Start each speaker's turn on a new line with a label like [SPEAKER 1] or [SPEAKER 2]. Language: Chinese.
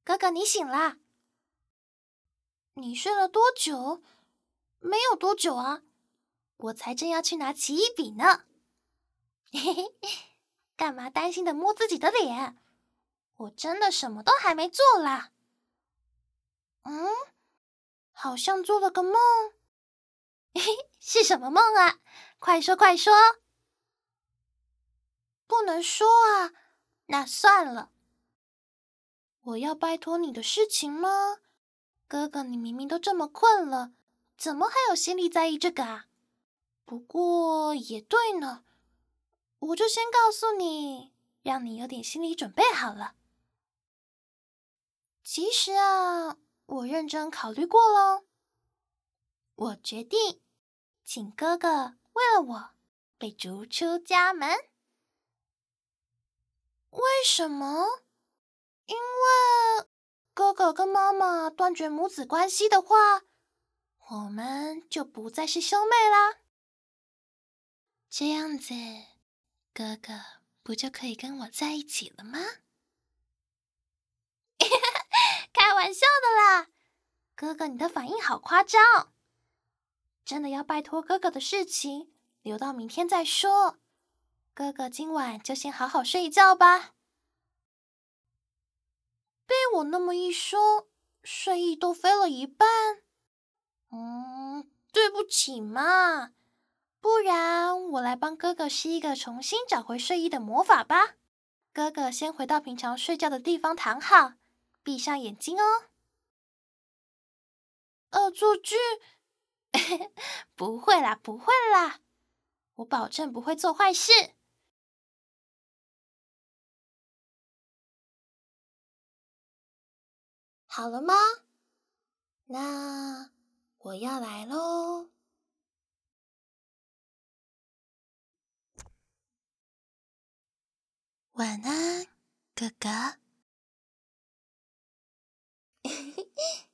[SPEAKER 1] 哥哥，你醒啦？你睡了多久？没有多久啊，我才正要去拿奇异笔呢。嘿嘿，干嘛担心的摸自己的脸？我真的什么都还没做啦。好像做了个梦。嘿嘿，是什么梦啊？快说快说！不能说啊，那算了。我要拜托你的事情吗？哥哥，你明明都这么困了，怎么还有心力在意这个啊？不过也对呢，我就先告诉你，让你有点心理准备好了。其实啊，我认真考虑过咯，我决定请哥哥为了我被逐出家门。为什么？因为哥哥跟妈妈断绝母子关系的话，我们就不再是兄妹啦。这样子，哥哥不就可以跟我在一起了吗？开玩笑的啦，哥哥，你的反应好夸张。真的要拜托哥哥的事情，留到明天再说。哥哥今晚就先好好睡一觉吧。被我那么一说，睡意都飞了一半。对不起嘛，不然我来帮哥哥施一个重新找回睡意的魔法吧。哥哥先回到平常睡觉的地方躺好，闭上眼睛哦。恶作剧？不会啦，不会啦，我保证不会做坏事。好了吗？那我要来喽。晚安，哥哥。